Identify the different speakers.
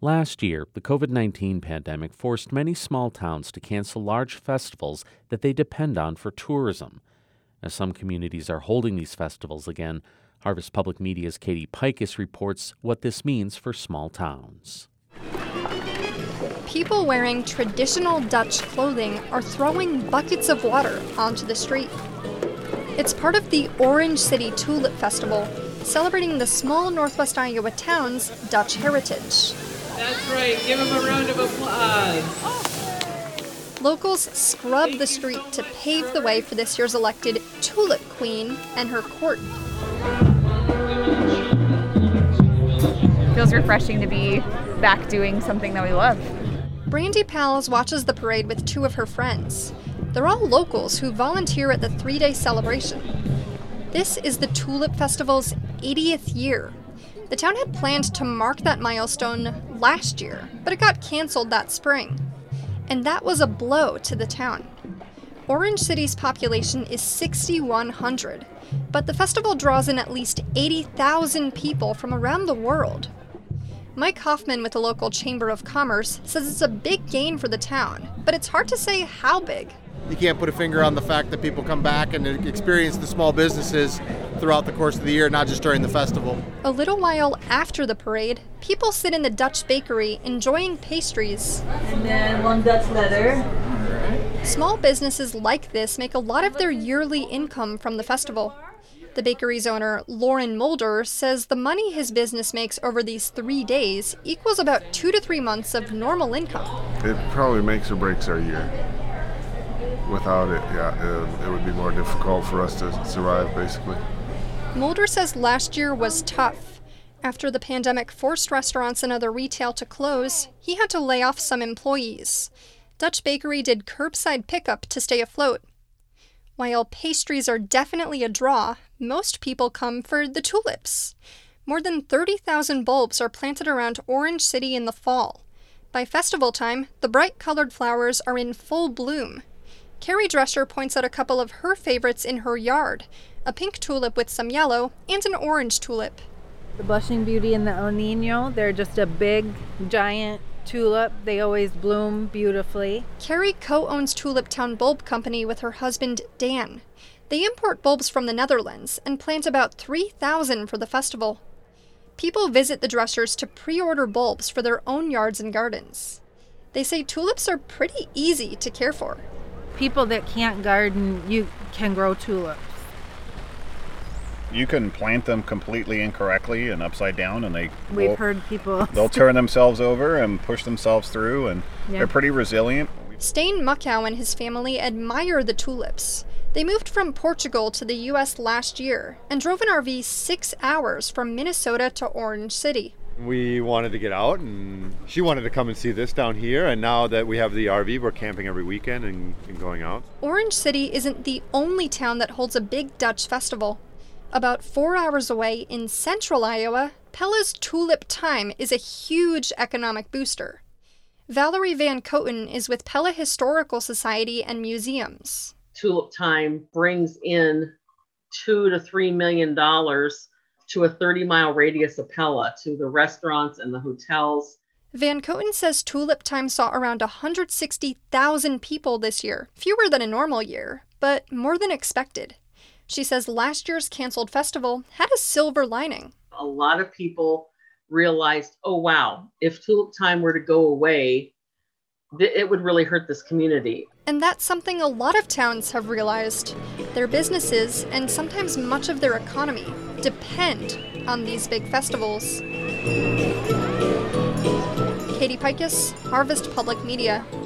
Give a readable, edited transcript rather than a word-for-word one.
Speaker 1: Last year, the COVID-19 pandemic forced many small towns to cancel large festivals that they depend on for tourism. As some communities are holding these festivals again, Harvest Public Media's Katie Pikus reports what this means for small towns.
Speaker 2: People wearing traditional Dutch clothing are throwing buckets of water onto the street. It's part of the Orange City Tulip Festival, celebrating the small Northwest Iowa town's Dutch heritage.
Speaker 3: That's right. Give them a round of applause.
Speaker 2: Locals scrub the street to pave the way for this year's elected Tulip Queen and her court.
Speaker 4: It feels refreshing to be back doing something that we love.
Speaker 2: Brandy Pals watches the parade with two of her friends. They're all locals who volunteer at the 3-day celebration. This is the Tulip Festival's 80th year. The town had planned to mark that milestone last year, but it got canceled that spring. And that was a blow to the town. Orange City's population is 6,100, but the festival draws in at least 80,000 people from around the world. Mike Hoffman with the local Chamber of Commerce says it's a big gain for the town, but it's hard to say how big.
Speaker 5: You can't put a finger on the fact that people come back and experience the small businesses throughout the course of the year, not just during the festival.
Speaker 2: A little while after the parade, people sit in the Dutch bakery enjoying pastries.
Speaker 6: And then one Dutch letter.
Speaker 2: Small businesses like this make a lot of their yearly income from the festival. The bakery's owner, Lauren Mulder, says the money his business makes over these 3 days equals about 2 to 3 months of normal income.
Speaker 7: It probably makes or breaks our year. Without it, it would be more difficult for us to survive, basically.
Speaker 2: Mulder says last year was tough. After the pandemic forced restaurants and other retail to close, he had to lay off some employees. Dutch Bakery did curbside pickup to stay afloat. While pastries are definitely a draw, most people come for the tulips. More than 30,000 bulbs are planted around Orange City in the fall. By festival time, the bright-colored flowers are in full bloom. Carrie Drescher points out a couple of her favorites in her yard, a pink tulip with some yellow and an orange tulip.
Speaker 6: The Blushing Beauty and the El Nino, they're just a big, giant tulip. They always bloom beautifully.
Speaker 2: Carrie co-owns Tulip Town Bulb Company with her husband, Dan. They import bulbs from the Netherlands and plant about 3,000 for the festival. People visit the Dreschers to pre-order bulbs for their own yards and gardens. They say tulips are pretty easy to care for.
Speaker 6: People that can't garden, you can grow tulips.
Speaker 8: You can plant them completely incorrectly and upside down, and
Speaker 6: We've heard people.
Speaker 8: They'll turn themselves over and push themselves through, and they're pretty resilient.
Speaker 2: Stain Muckow and his family admire the tulips. They moved from Portugal to the U.S. last year and drove an RV 6 hours from Minnesota to Orange City.
Speaker 9: We wanted to get out, and she wanted to come and see this down here, and now that we have the RV, we're camping every weekend and going out.
Speaker 2: Orange City isn't the only town that holds a big Dutch festival. About 4 hours away in central Iowa, Pella's Tulip Time is a huge economic booster. Valerie Van Coten is with Pella Historical Society and Museums.
Speaker 10: Tulip Time brings in $2 to $3 million to a 30-mile radius of Pella, to the restaurants and the hotels.
Speaker 2: Van Coten says Tulip Time saw around 160,000 people this year, fewer than a normal year, but more than expected. She says last year's canceled festival had a silver lining.
Speaker 10: A lot of people realized, oh wow, if Tulip Time were to go away, it would really hurt this community.
Speaker 2: And that's something a lot of towns have realized. Their businesses, and sometimes much of their economy, depend on these big festivals. Katie Pikus, Harvest Public Media.